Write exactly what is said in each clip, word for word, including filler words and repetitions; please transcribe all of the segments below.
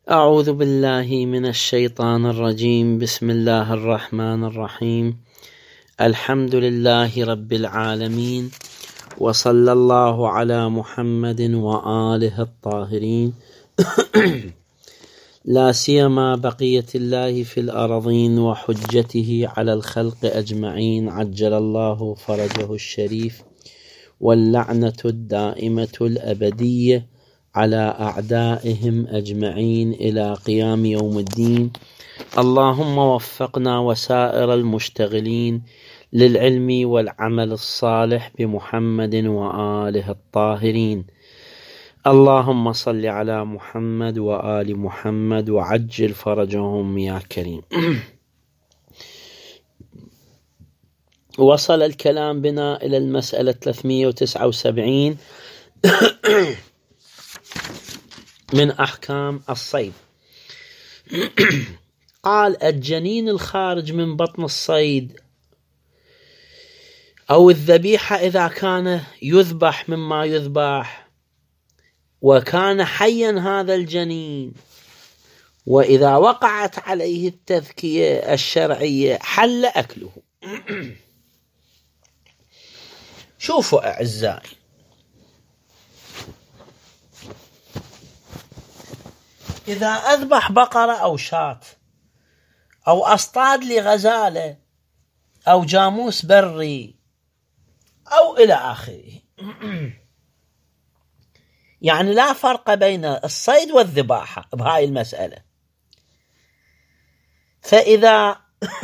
أعوذ بالله من الشيطان الرجيم. بسم الله الرحمن الرحيم. الحمد لله رب العالمين، وصلى الله على محمد وآله الطاهرين لا سيما بقية الله في الأرضين وحجته على الخلق أجمعين، عجل الله فرجه الشريف، واللعنة الدائمة الأبدية على أعدائهم أجمعين إلى قيام يوم الدين. اللهم وفقنا وسائر المشتغلين للعلم والعمل الصالح بمحمد وآله الطاهرين. اللهم صل على محمد وآل محمد وعجل فرجهم يا كريم. وصل الكلام بنا إلى المسألة ثلاثمئة وتسعة وسبعين من أحكام الصيد. قال: الجنين الخارج من بطن الصيد أو الذبيحة إذا كان يذبح مما يذبح وكان حيا هذا الجنين، وإذا وقعت عليه التذكية الشرعية حل أكله. شوفوا أعزائي، إذا أذبح بقرة أو شاة أو أصطاد لي غزالة أو جاموس بري أو إلى آخره، يعني لا فرق بين الصيد والذباحة بهاي المسألة. فإذا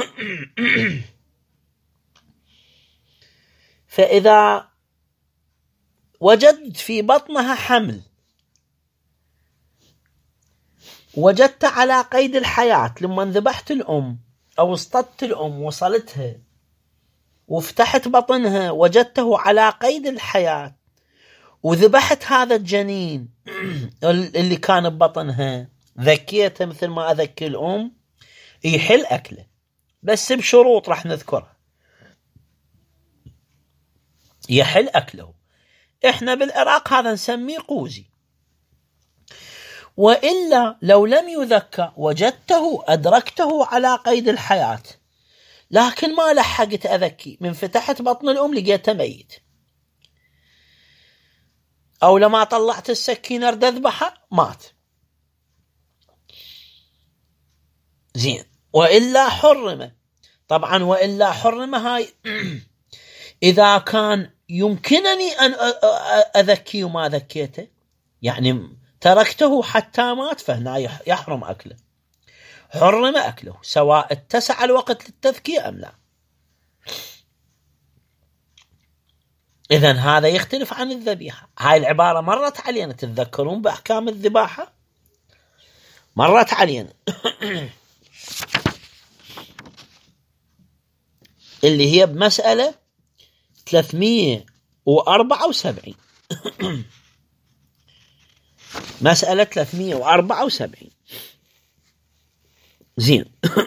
فإذا وجدت في بطنها حمل، وجدت على قيد الحياة لما ذبحت الأم أو اصطدت الأم وصلتها وفتحت بطنها وجدته على قيد الحياة، وذبحت هذا الجنين اللي كان ببطنها، ذكيته مثل ما أذكي الأم، يحل أكله، بس بشروط راح نذكرها. يحل أكله. إحنا بالعراق هذا نسميه قوزي. وإلا لو لم يذكى وجدته أدركته على قيد الحياة لكن ما لحقت أذكي، من فتحت بطن الأم لقيته ميت، أو لما طلعت السكينة ارد أذبحه مات، زين. وإلا حرمه. طبعا وإلا حرمه هاي إذا كان يمكنني أن أذكي وما ذكيته، يعني تركته حتى مات، فهنا يحرم أكله، حرم أكله سواء اتسع الوقت للتذكية أم لا. إذن هذا يختلف عن الذبيحة. هاي العبارة مرت علينا، تتذكرون بأحكام الذباحة مرت علينا اللي هي بمسألة ثلاثمئة وأربعة وسبعين مسألة ثلاثمئة وأربعة وسبعين. زين.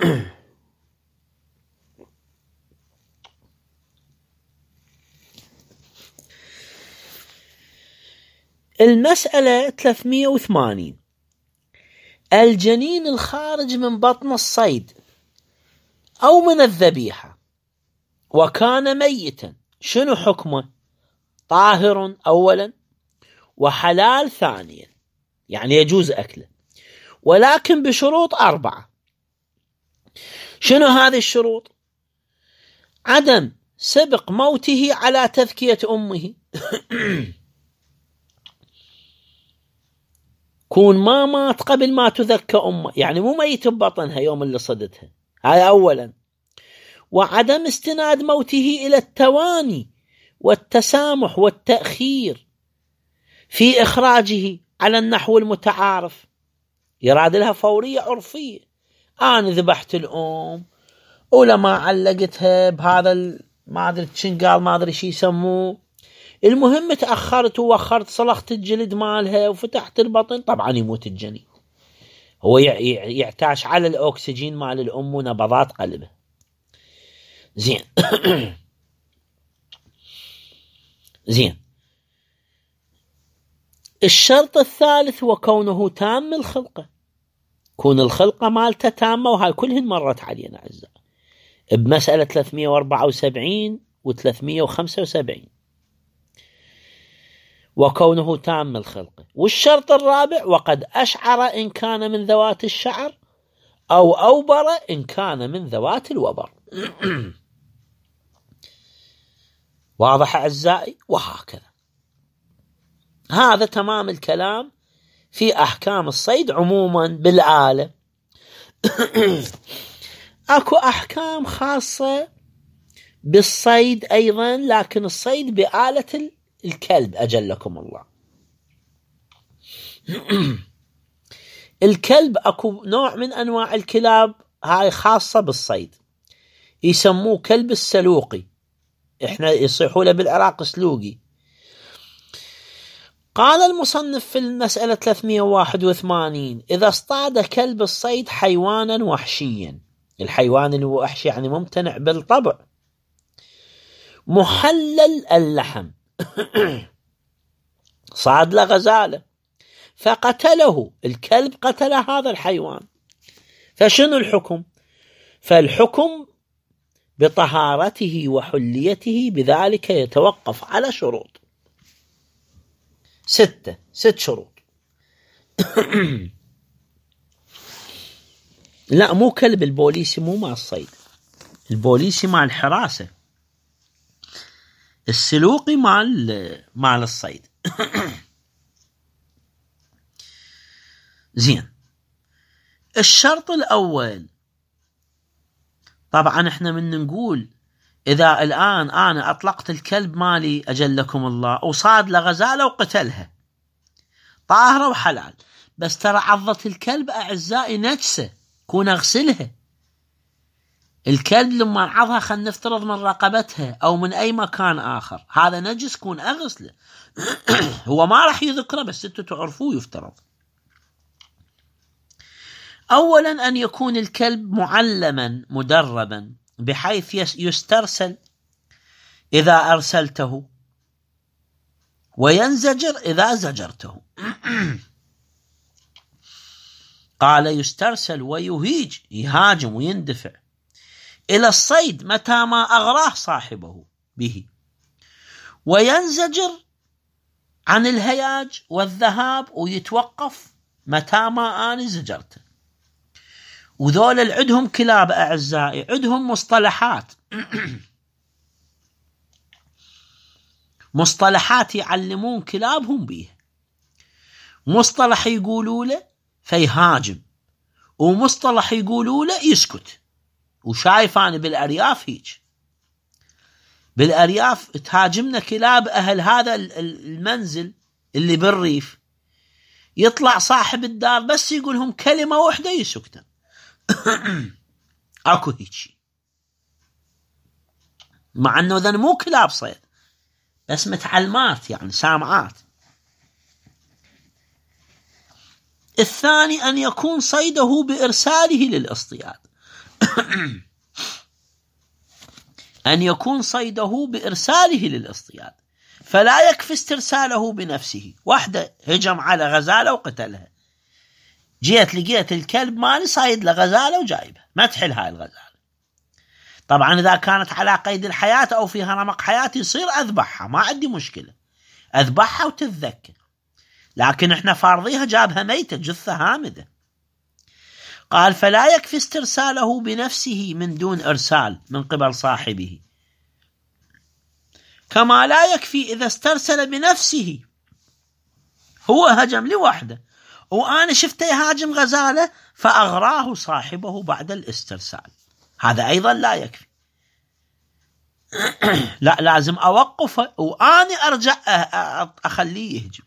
المسألة ثلاثمئة وثمانين: الجنين الخارج من بطن الصيد أو من الذبيحة وكان ميتا، شنو حكمه؟ طاهر أولا وحلال ثانيا، يعني يجوز أكله، ولكن بشروط أربعة. شنو هذه الشروط؟ عدم سبق موته على تذكية أمه كون ما مات قبل ما تذكى أمه، يعني مو ميت ببطنها يوم اللي صدتها، هاي أولا. وعدم استناد موته إلى التواني والتسامح والتأخير في إخراجه على النحو المتعارف، يراد لها فورية عرفية. أنا ذبحت الأم ولما علقتها بهذا ما أدري شنقال ما أدري شي يسموه، المهم تأخرت ووخرت، صلخت الجلد مالها وفتحت البطن، طبعا يموت الجنين. هو يعتاش على الأكسجين مال الأم ونبضات قلبه. زين. زين. الشرط الثالث وكونه تام الخلقة، كون الخلقة مالته تامة، وهاي كلهن مرت علينا أعزائي بمسألة ثلاثمئة وأربعة وسبعين و ثلاثمئة وخمسة وسبعين، وكونه تام الخلقة. والشرط الرابع: وقد أشعر إن كان من ذوات الشعر، أو أوبر إن كان من ذوات الوبر. واضح أعزائي؟ وهكذا. هذا تمام الكلام في أحكام الصيد عموما بالآلة. أكو أحكام خاصة بالصيد أيضا، لكن الصيد بآلة الكلب أجلكم الله. الكلب أكو نوع من أنواع الكلاب هاي خاصة بالصيد، يسموه كلب السلوقي، إحنا يصيحوا له بالعراق سلوقي. قال المصنف في المسألة ثلاثمئة وواحد وثمانين: إذا اصطاد كلب الصيد حيوانا وحشيا، الحيوان الوحشي يعني ممتنع بالطبع، محلل اللحم، صاد له غزالة فقتله، الكلب قتل هذا الحيوان، فشنو الحكم؟ فالحكم بطهارته وحليته، بذلك يتوقف على شروط ستة ست شروط. لا، مو كلب البوليسي، مو مع الصيد، البوليسي مع الحراسة، السلوقي مع مع الصيد. زين. الشرط الأول، طبعا احنا من نقول إذا الآن أنا أطلقت الكلب مالي أجلكم الله وصاد لغزالة وقتلها، طاهرة وحلال، بس ترى عضة الكلب أعزائي نجسة، كون أغسلها. الكلب لما عضها خلنا نفترض من رقبتها أو من أي مكان آخر، هذا نجس، كون أغسله. هو ما راح يذكره بس انتوا تعرفوه يفترض. أولا أن يكون الكلب معلما مدربا بحيث يسترسل إذا أرسلته، وينزجر إذا زجرته. قال يسترسل ويهيج، يهاجم ويندفع إلى الصيد متى ما أغراه صاحبه به، وينزجر عن الهياج والذهاب ويتوقف متى ما أنا زجرته. وذول العدهم كلاب أعزائي، عدهم مصطلحات مصطلحات يعلمون كلابهم بيه. مصطلح يقولوا له فيهاجم، ومصطلح يقولوا له يسكت. وشايف أنا بالأرياف هيك، بالأرياف تهاجمنا كلاب أهل هذا المنزل اللي بالريف، يطلع صاحب الدار بس يقولهم كلمة واحدة يسكتن. أكو هيك، مع أنه ذن مو كلاب صيد بس متعلمات، يعني سامعات. الثاني أن يكون صيده بإرساله للاصطياد. أن يكون صيده بإرساله للاصطياد، فلا يكفي استرساله بنفسه. واحدة هجم على غزالة وقتلها، جيت لقيت الكلب مالي صايد لغزالة وجايبها، ما تحل هاي الغزالة. طبعا إذا كانت على قيد الحياة أو فيها رمق حياة يصير أذبحها، ما عندي مشكلة، أذبحها وتتذكر. لكن احنا فارضيها جابها ميتة، جثة هامدة. قال فلا يكفي استرساله بنفسه من دون إرسال من قبل صاحبه، كما لا يكفي إذا استرسل بنفسه، هو هجم لوحده وأنا شفته يهاجم غزالة فأغراه صاحبه بعد الاسترسال، هذا أيضا لا يكفي. لا، لازم أوقفه وأنا أرجع أخليه يهجم.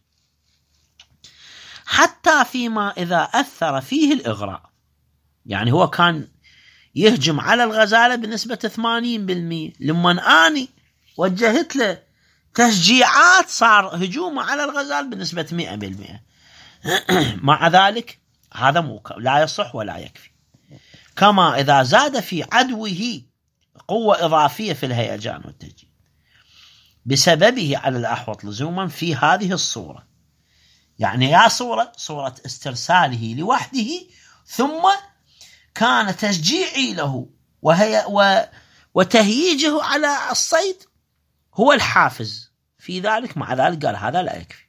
حتى فيما إذا أثر فيه الإغراء، يعني هو كان يهجم على الغزالة بنسبة ثمانين بالمئة، لما أنا وجهت له تشجيعات صار هجومه على الغزال بنسبة مئة بالمئة. مع ذلك هذا مو لا يصح ولا يكفي. كما إذا زاد في عدوه قوة إضافية في الهيجان والتهجير بسببه على الأحوط لزوما في هذه الصورة، يعني يا صورة صورة استرساله لوحده ثم كان تشجيعي له وهي و وتهييجه على الصيد هو الحافز في ذلك. مع ذلك قال هذا لا يكفي.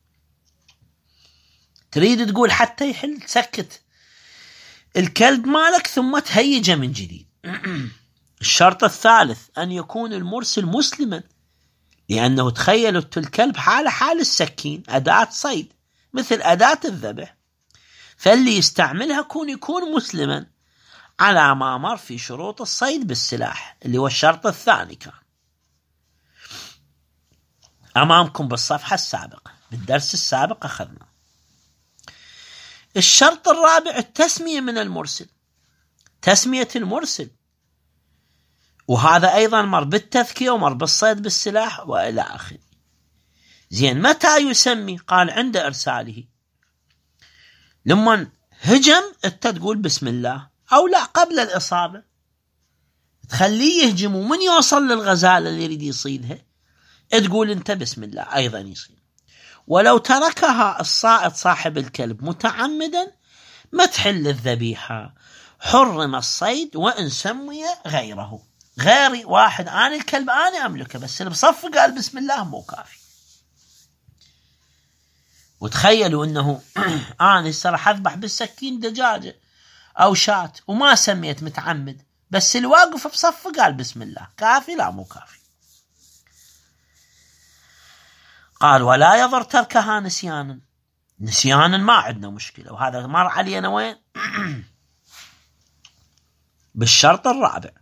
تريد تقول حتى يحل، سكت الكلب مالك ثم تهيجه من جديد. الشرط الثالث أن يكون المرسل مسلما، لأنه تخيلوا الكلب حاله حال السكين، أداة صيد مثل أداة الذبح، فاللي يستعملها يكون يكون مسلما على ما مر في شروط الصيد بالسلاح اللي هو الشرط الثاني. كان أمامكم بالصفحة السابقة، بالدرس السابق أخذنا. الشرط الرابع التسمية من المرسل، تسمية المرسل، وهذا أيضا مر بالتذكية ومر بالصيد بالسلاح وإلى آخره. زين، متى يسمي؟ قال عند إرساله. لما هجم أنت تقول بسم الله، أو لا قبل الإصابة تخليه يهجم، ومن يوصل للغزالة اللي يريد يصيدها تقول أنت بسم الله أيضا يصيد. ولو تركها الصائد صاحب الكلب متعمدا ما تحل الذبيحة، حرم الصيد وإن سمي غيره، غيري واحد أنا الكلب أنا أملكه بس اللي بصف قال بسم الله مو كافي. وتخيلوا أنه أنا راح أذبح بالسكين دجاجة أو شاة وما سميت متعمد، بس اللي واقف بصف قال بسم الله، كافي؟ لا مو كافي. قال ولا يضر تركها نسيانا، نسيانا ما عندنا مشكلة، وهذا مر علينا وين؟ بالشرط الرابع.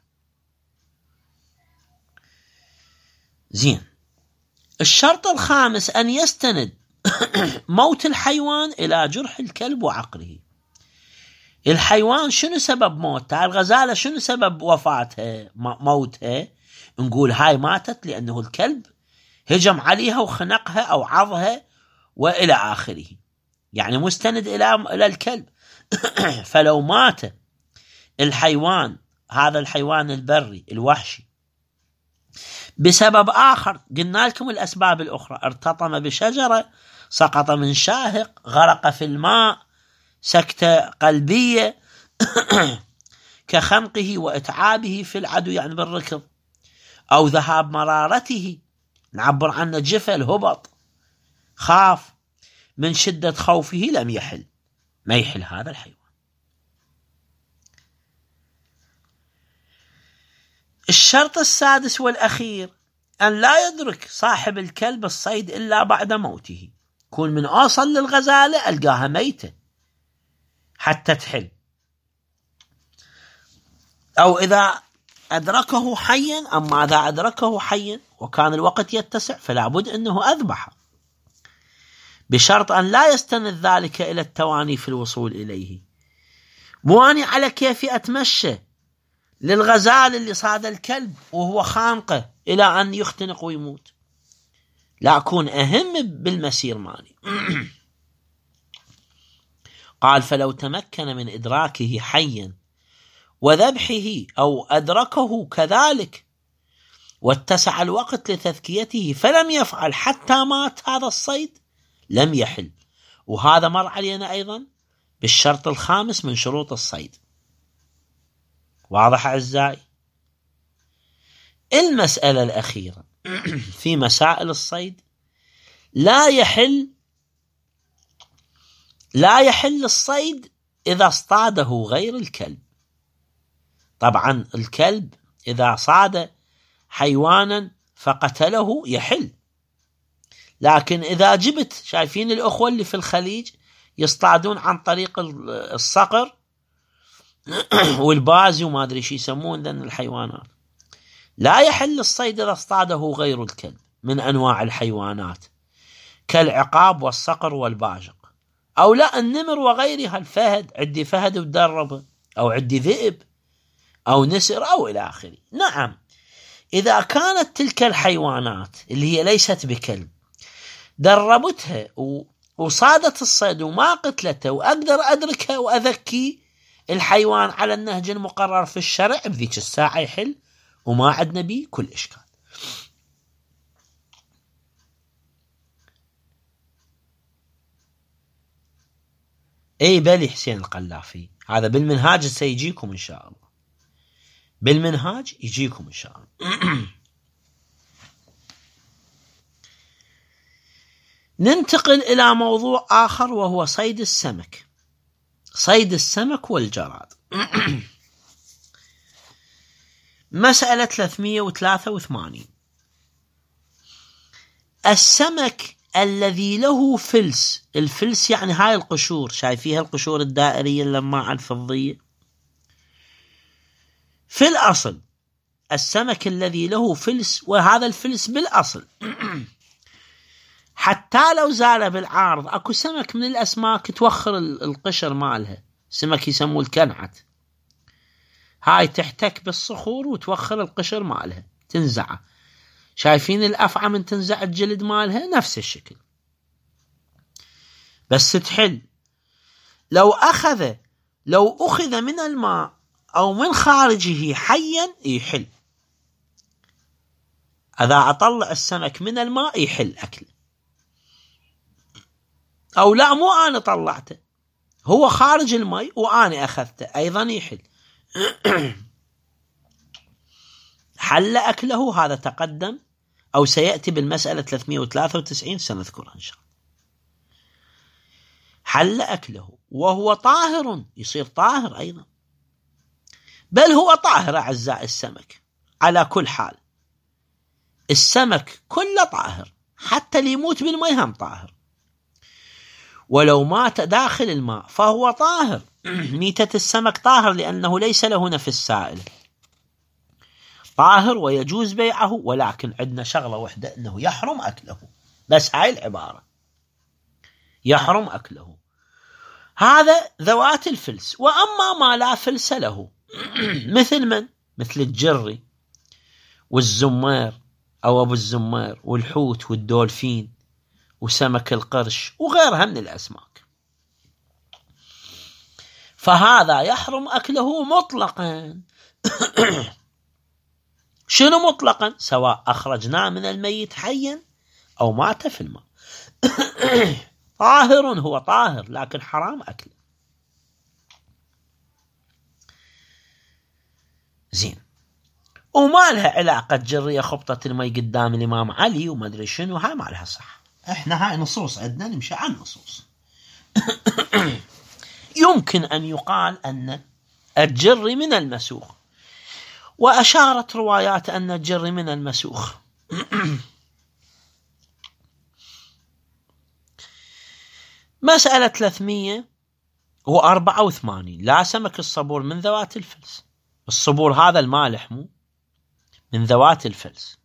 زين، الشرط الخامس أن يستند موت الحيوان إلى جرح الكلب وعقره. الحيوان شنو سبب موتها؟ الغزالة شنو سبب وفاتها موتها؟ نقول هاي ماتت لأنه الكلب هجم عليها وخنقها أو عضها وإلى آخره، يعني مستند إلى إلى الكلب. فلو مات الحيوان، هذا الحيوان البري الوحشي، بسبب آخر، قلنا لكم الأسباب الأخرى، ارتطم بشجرة، سقط من شاهق، غرق في الماء، سكتة قلبية كخنقه وإتعابه في العدو يعني بالركض، أو ذهاب مرارته، نعبر عنه جفل، هبط، خاف، من شدة خوفه لم يحل، ما يحل هذا الحيوان. الشرط السادس والأخير أن لا يدرك صاحب الكلب الصيد إلا بعد موته، يكون من أوصل للغزالة ألقاها ميتة حتى تحل، أو إذا أدركه حيا، أما إذا أدركه حيا وكان الوقت يتسع فلا بد أنه أذبحه، بشرط أن لا يستند ذلك إلى التواني في الوصول إليه. مو أني على كيفي أتمشى للغزال اللي صاد الكلب وهو خانقه إلى أن يختنق ويموت، لا أكون أهم بالمسير مالي. قال فلو تمكن من إدراكه حيا وذبحه أو أدركه كذلك واتسع الوقت لتذكيته فلم يفعل حتى مات هذا الصيد لم يحل، وهذا مر علينا أيضا بالشرط الخامس من شروط الصيد. واضح أعزائي؟ المسألة الأخيرة في مسائل الصيد، لا يحل لا يحل الصيد إذا اصطاده غير الكلب. طبعا الكلب إذا صاد حيوانا فقتله يحل، لكن إذا جبت، شايفين الأخوة اللي في الخليج يصطادون عن طريق الصقر والبازي وما أدري شو يسمون ذن الحيوانات، لا يحل الصيد إذا اصطاده غير الكلب من أنواع الحيوانات كالعقاب والصقر والباجق، أو لا النمر وغيرها، الفهد، عندي فهد ودربه، أو عندي ذئب أو نسر أو إلى آخره. نعم، إذا كانت تلك الحيوانات اللي هي ليست بكلب دربتها وصادت الصيد وما قتلته وأقدر أدركها وأذكي الحيوان على النهج المقرر في الشرع، بذيك الساعة يحل وما عندنا بيه كل إشكال. أي بلي حسين القلافي، هذا بالمنهاج سيجيكم إن شاء الله، بالمنهاج يجيكم إن شاء الله. ننتقل إلى موضوع آخر وهو صيد السمك، صيد السمك والجراد. مسألة ثلاثمئة وثلاثة وثمانين. السمك الذي له فلس، الفلس يعني هاي القشور، شايفيها القشور الدائرية اللماعة الفضية؟ في الأصل السمك الذي له فلس، وهذا الفلس بالأصل حتى لو زال بالعارض، اكو سمك من الأسماك توخر القشر مالها، سمك يسموه الكنعت، هاي تحتك بالصخور وتوخر القشر مالها تنزعه، شايفين الأفعى من تنزع الجلد مالها نفس الشكل، بس تحل. لو أخذ لو أخذ من الماء أو من خارجه حيا يحل، إذا أطلع السمك من الماء يحل أكله، أو لا مو أنا طلعته، هو خارج الماء وأنا أخذته أيضا يحل. حل أكله، هذا تقدم أو سيأتي بالمسألة ثلاثمئة وثلاثة وتسعين سنذكرها إن شاء الله. حل أكله وهو طاهر، يصير طاهر أيضا، بل هو طاهر أعزائي السمك على كل حال، السمك كله طاهر، حتى اللي يموت بالماء هم طاهر، ولو مات داخل الماء فهو طاهر. ميتة السمك طاهر لأنه ليس له نفس سائل، طاهر ويجوز بيعه، ولكن عندنا شغلة واحدة أنه يحرم أكله، بس هاي العبارة يحرم أكله. هذا ذوات الفلس. وأما ما لا فلس له مثل من؟ مثل الجري والزمار أو أبو الزمار والحوت والدولفين وسمك القرش وغيرها من الأسماك، فهذا يحرم أكله مطلقا. شنو مطلقا؟ سواء أخرجناه من الميت حيا أو مات في الماء. طاهر، هو طاهر لكن حرام أكله. زين، وما لها علاقة جرية خبطة المي قدام الإمام علي وما أدري شنو، هاي ما لها صح. إحنا هاي نصوص عندنا نمشي عن نصوص. يمكن أن يقال أن الجري من المسوخ، وأشارت روايات أن الجري من المسوخ. مسألة ثلاثمئة وأربعة وثمانين. لا سمك الصبور من ذوات الفلس، الصبور هذا المالح مو من ذوات الفلس.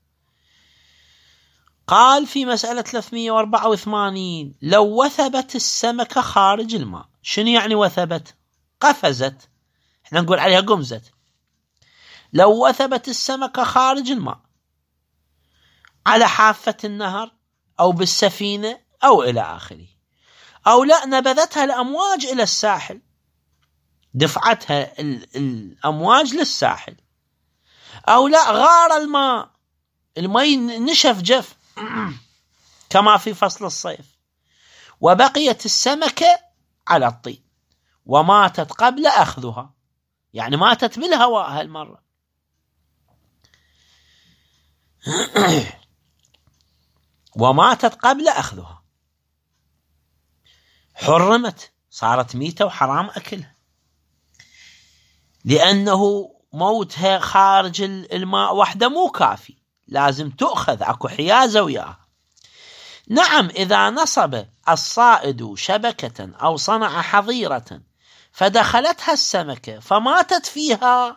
قال في مسألة ثلاثمئة وأربعة وثمانين: لو وثبت السمكة خارج الماء. شنو يعني وثبت؟ قفزت، احنا نقول عليها قمزت. لو وثبت السمكة خارج الماء على حافة النهر أو بالسفينة أو إلى آخره، أو لا نبذتها الأمواج إلى الساحل، دفعتها الأمواج للساحل، أو لا غار الماء، الماء نشف جف كما في فصل الصيف، وبقيت السمكة على الطين وماتت قبل أخذها، يعني ماتت بالهواء هالمرة. وماتت قبل أخذها، حرمت، صارت ميتة وحرام أكلها، لأنه موتها خارج الماء وحده مو كافي، لازم تؤخذ، أكو حيازة وياها. نعم، إذا نصب الصائد شبكة أو صنع حظيرة فدخلتها السمكة فماتت فيها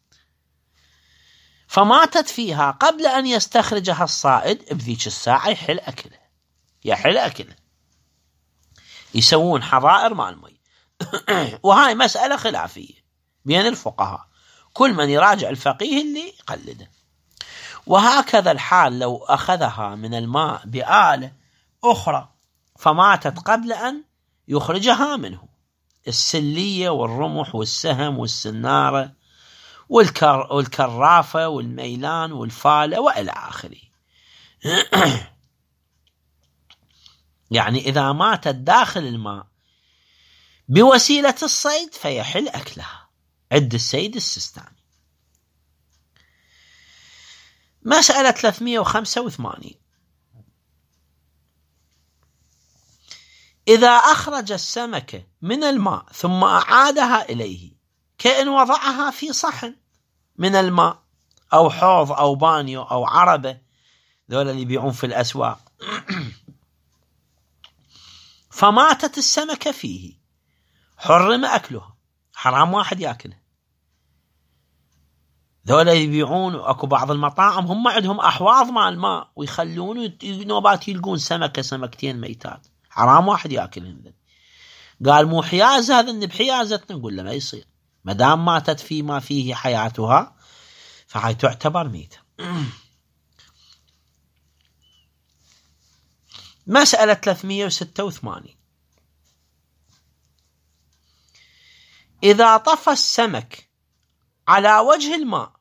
فماتت فيها قبل أن يستخرجها الصائد، بذيك الساعة يحل أكلها، يحل أكلها، يسوون حظائر مع المي. وهاي مسألة خلافية بين الفقهاء، كل من يراجع الفقيه اللي يقلده. وهكذا الحال لو أخذها من الماء بآلة أخرى فماتت قبل أن يخرجها منه، السلية والرمح والسهم والسنارة والكر والكرافة والميلان والفالة وإلى آخره. يعني إذا ماتت داخل الماء بوسيلة الصيد فيحل أكلها. عد السيد السيستاني. مسألة ثلاثمئة وخمسة وثمانين. إذا أخرج السمكة من الماء ثم أعادها إليه كأن وضعها في صحن من الماء أو حوض أو بانيو أو عربة، ذولا اللي يبيعون في الأسواق، فماتت السمكة فيه، حرم أكلها، حرام واحد يأكلها. ذولا يبيعون، أكو بعض المطاعم هم عندهم أحواض مع الماء ويخلون نوبات يلقون سمكة سمكتين ميتات، حرام واحد يأكلهم. قال مو حيازة، هذا النب حيازتنا، نقول له ما يصير، ما دام ماتت فيما فيه حياتها فهي تعتبر ميتة. مسألة ثلاثمئة وستة وثمانين. إذا طفى السمك على وجه الماء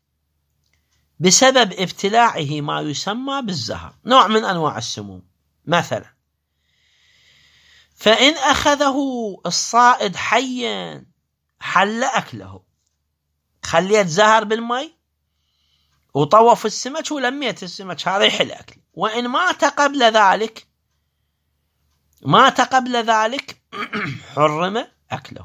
بسبب ابتلاعه ما يسمى بالزهر، نوع من أنواع السموم مثلا، فإن أخذه الصائد حيا حل أكله. خليت زهر بالماء وطوف السمك ولميت السمك، هذا يحل أكله. وإن مات قبل ذلك مات قبل ذلك حرم أكله.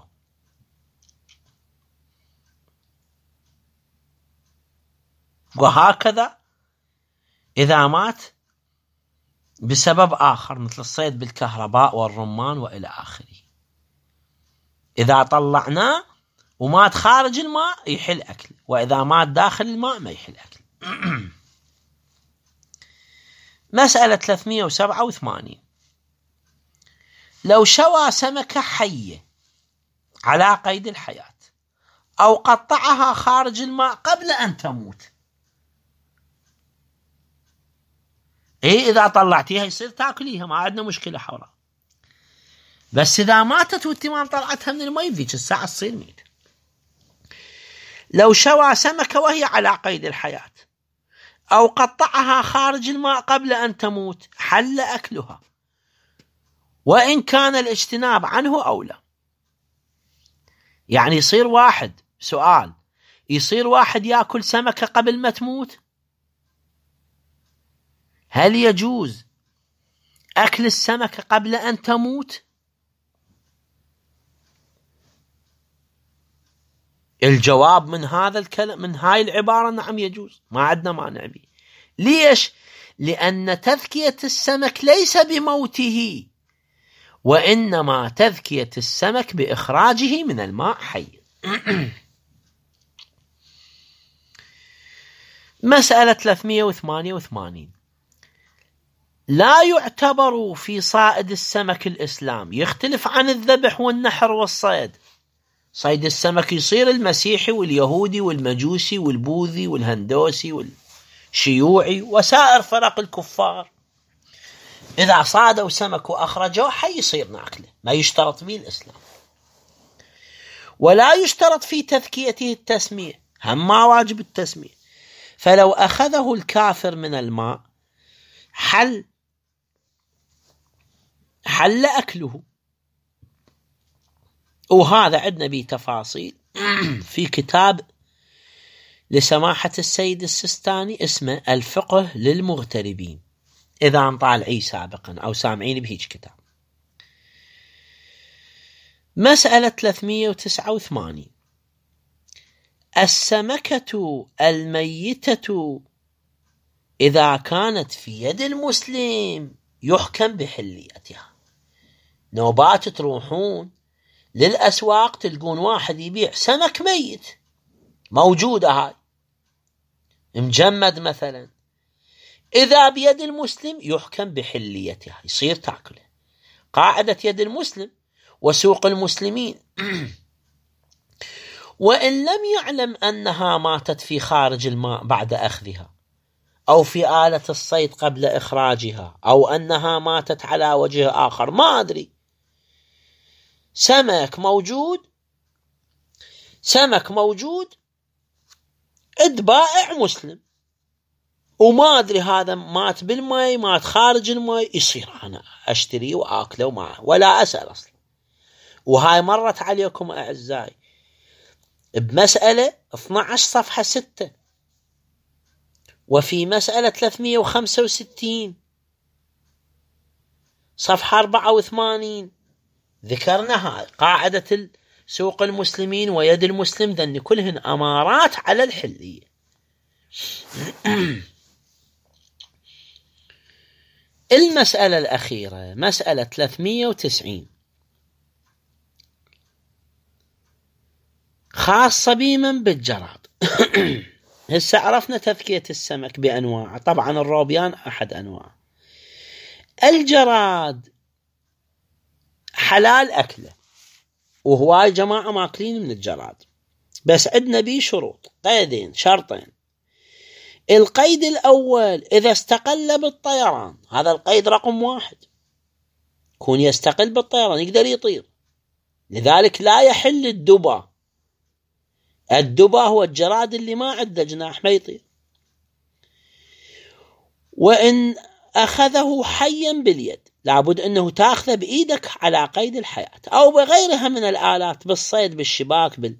وهكذا إذا مات بسبب آخر مثل الصيد بالكهرباء والرمان وإلى آخره، إذا طلعناه ومات خارج الماء يحل أكل، وإذا مات داخل الماء ما يحل أكل. مسألة ثلاثمئة وسبعة وثمانين. لو شوى سمكة حية على قيد الحياة أو قطعها خارج الماء قبل أن تموت، إيه إذا طلعتيها يصير تأكليها، ما عندنا مشكلة حولها، بس إذا ماتت والتمام طلعتها من الماء ذيك الساعة تصير ميت. لو شوى سمكة وهي على قيد الحياة أو قطعها خارج الماء قبل أن تموت حل أكلها، وإن كان الاجتناب عنه أولى. يعني يصير واحد، سؤال، يصير واحد يأكل سمكة قبل ما تموت؟ هل يجوز أكل السمكة قبل أن تموت؟ الجواب من هذا الكلام، من هاي العبارة، نعم يجوز، ما عندنا مانع به. ليش؟ لأن تذكية السمك ليس بموته، وإنما تذكية السمك بإخراجه من الماء حي. مسألة ثلاثمئة وثمانية وثمانين. لا يعتبر في صائد السمك الإسلام، يختلف عن الذبح والنحر والصيد. صيد السمك يصير المسيحي واليهودي والمجوسي والبوذي والهندوسي والشيوعي وسائر فرق الكفار، إذا صادوا سمك وأخرجوه حي يصير ناكله، ما يشترط به الإسلام. ولا يشترط في تذكيته التسمية، هم ما واجب التسمية. فلو أخذه الكافر من الماء حل حل أكله. وهذا عندنا به تفاصيل في كتاب لسماحة السيد السيستاني اسمه الفقه للمغتربين، إذا انطالعي سابقا أو سامعين بهيج كتاب. مسألة ثلاثمئة وتسعة وثمانين. السمكة الميتة إذا كانت في يد المسلم يحكم بحليتها. نوبات تروحون للأسواق تلقون واحد يبيع سمك ميت، موجودة هاي مجمد مثلا، إذا بيد المسلم يحكم بحليتها، يصير تأكله. قاعدة يد المسلم وسوق المسلمين. وإن لم يعلم أنها ماتت في خارج الماء بعد أخذها، أو في آلة الصيد قبل إخراجها، أو أنها ماتت على وجه آخر، ما أدري، سمك موجود سمك موجود عند بائع مسلم وما أدري هذا مات بالماء مات خارج الماء، يصير أنا أشتري وآكله معه ولا أسأل أصلا. وهاي مرت عليكم أعزائي بمسألة اثني عشر صفحة ستة، وفي مسألة ثلاثمئة وخمسة وستين صفحة أربعة وثمانين ذكرنا هاي قاعدة سوق المسلمين ويد المسلم ذن كلهن أمارات على الحلية. المسألة الأخيرة مسألة ثلاثمئة وتسعين خاصة بمن بالجراد. هسه عرفنا تذكية السمك بأنواع، طبعا الروبيان أحد أنواع. الجراد حلال أكله، وهواي جماعة ماكلين من الجراد، بس عندنا بيه شروط، قيدين شرطين. القيد الأول إذا استقل بالطيران، هذا القيد رقم واحد، كون يستقل بالطيران يقدر يطير، لذلك لا يحل الدبا. الدبا هو الجراد اللي ما عنده جناح ما يطير. وإن أخذه حيا باليد، لابد أنه تأخذه بإيدك على قيد الحياة، أو بغيرها من الآلات، بالصيد بالشباك بال...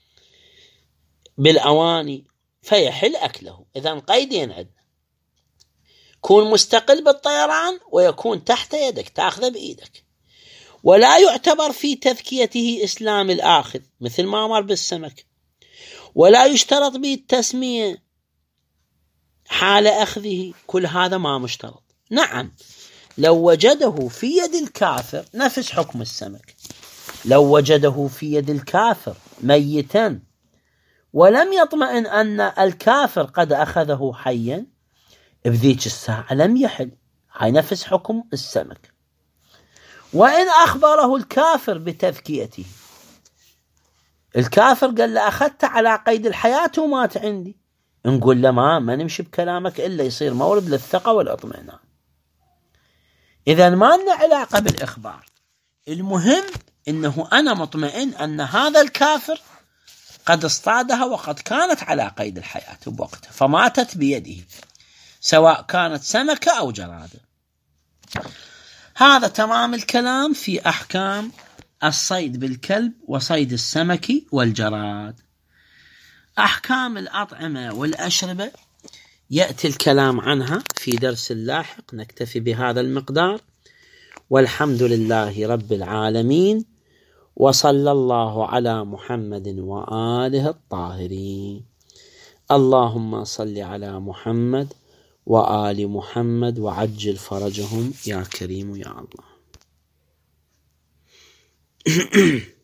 بالأواني، فيحل أكله. إذن قيدين عندنا، كون مستقل بالطيران ويكون تحت يدك تأخذه بإيدك، ولا يعتبر في تذكيته إسلام الآخذ مثل ما أمر بالسمك، ولا يشترط به التسمية حال أخذه، كل هذا ما مشترط. نعم لو وجده في يد الكافر نفس حكم السمك، لو وجده في يد الكافر ميتا ولم يطمئن أن الكافر قد أخذه حيا، بذيك الساعة لم يحل، هاي نفس حكم السمك. وإن أخبره الكافر بتذكيته، الكافر قال له أخذت على قيد الحياة ومات عندي، نقول له ما, ما نمشي بكلامك إلا يصير مورد للثقة والاطمئنان. إذا ما لنا علاقة بالإخبار، المهم أنه أنا مطمئن أن هذا الكافر قد اصطادها وقد كانت على قيد الحياة بوقتها فماتت بيده، سواء كانت سمكة أو جرادة. هذا تمام الكلام في أحكام الصيد بالكلب وصيد السمك والجراد. أحكام الأطعمة والأشربة يأتي الكلام عنها في درس لاحق، نكتفي بهذا المقدار، والحمد لله رب العالمين، وصلى الله على محمد وآله الطاهرين. اللهم صل على محمد وآل محمد وعجل فرجهم يا كريم يا الله.